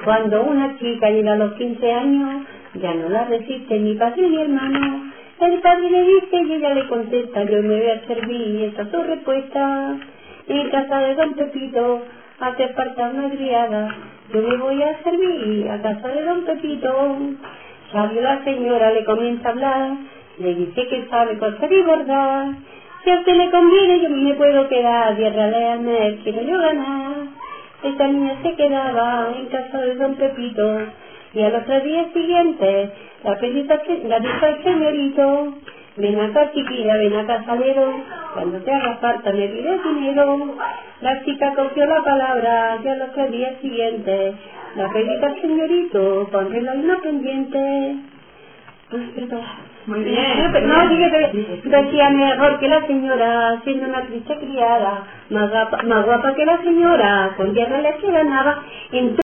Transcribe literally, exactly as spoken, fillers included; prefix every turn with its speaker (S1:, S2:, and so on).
S1: Cuando una chica llega a los quince años, ya no la resiste ni padre ni hermano. El padre le dice y ella le contesta, yo me voy a servir, y esta es su respuesta. En casa de don Pepito hace falta una criada, yo me voy a servir a casa de don Pepito. Salió la señora, le comienza a hablar, le dice que sabe coser y bordar. Si a usted le conviene, yo me puedo quedar, diez reales al mes quiero yo ganar. Esta niña se quedaba en casa de don Pepito, y a los tres días siguientes la pelita la dijo al señorito, ven acá chiquilla, ven acá salero, cuando te haga falta me pides dinero. La chica cogió la palabra y a los tres días siguientes la pelita al señorito, ponle la una pendiente. Ay, perdón.
S2: Muy bien.
S1: Pero no, fíjate, decía mejor que la señora, siendo una triste criada, más guapa, más guapa que la señora, con tierra le que ganaba.